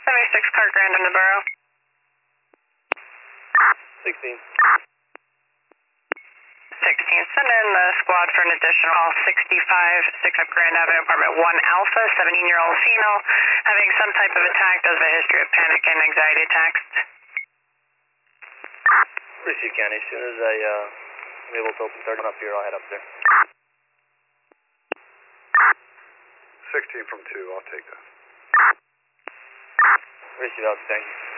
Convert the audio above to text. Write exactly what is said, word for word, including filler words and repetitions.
seventy-six car Grand in the borough. sixteen. sixteen. Send in the squad for an additional sixty-five, six up Grand Avenue, apartment one Alpha, seventeen-year-old female, having some type of attack, does have a history of panic and anxiety attacks. Richie County, as soon as I uh, am able to open third up here, I'll head up there. sixteen from two, I'll take that. Richie, thank you.